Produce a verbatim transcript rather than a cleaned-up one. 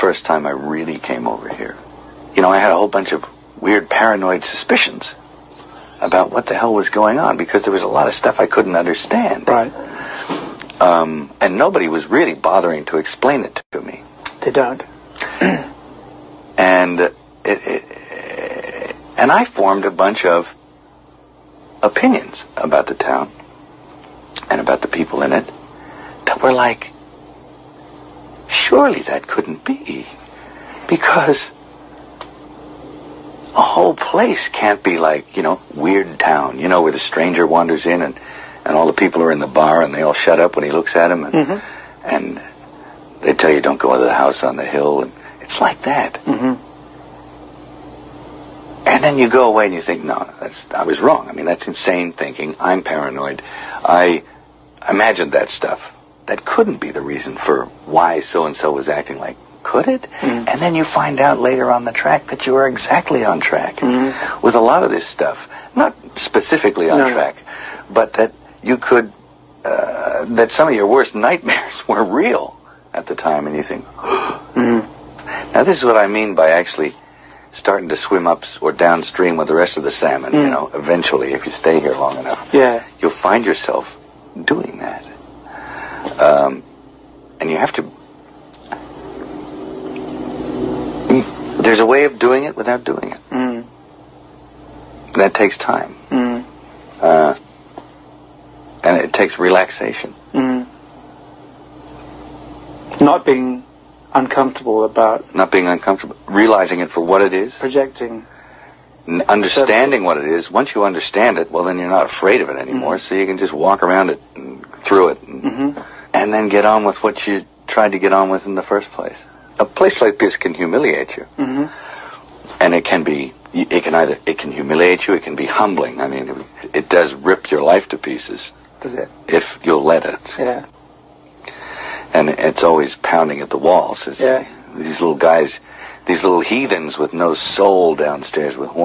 first time I really came over here, you know, I had a whole bunch of weird paranoid suspicions about what the hell was going on, because there was a lot of stuff I couldn't understand. Right. Um, and nobody was really bothering to explain it to me. They don't. And it, it, and I formed a bunch of opinions about the town and about the people in it that were like, surely that couldn't be, because a whole place can't be like, you know, Weird Town, you know, where the stranger wanders in and, and all the people are in the bar and they all shut up when he looks at them, and, mm-hmm. and they tell you don't go into the house on the hill, and it's like that. Mm-hmm. And then you go away and you think, no, that's, I was wrong. I mean, that's insane thinking. I'm paranoid. I imagined that stuff. That couldn't be the reason for why so-and-so was acting like. Could it? Mm. And then you find out later on the track that you were exactly on track mm. with a lot of this stuff. Not specifically on no. track, but that you could, uh, that some of your worst nightmares were real at the time, and you think, mm. Now this is what I mean by actually starting to swim up or downstream with the rest of the salmon, mm. you know, eventually, if you stay here long enough. Yeah. You'll find yourself doing that. Um, and you have to... There's a way of doing it without doing it. Mm. That takes time. Mm. Uh, and it takes relaxation. Mm. Not being uncomfortable about... Not being uncomfortable. Realizing it for what it is. Projecting. N- understanding what it is. Once you understand it, well, then you're not afraid of it anymore, mm-hmm. so you can just walk around it and through it. And, mm-hmm. and then get on with what you tried to get on with in the first place. A place like this can humiliate you. Mm-hmm. And it can be, it can either, it can humiliate you, it can be humbling. I mean, it, it does rip your life to pieces. Does it? If you'll let it. Yeah. And it's always pounding at the walls. It's yeah. These little guys, these little heathens with no soul downstairs with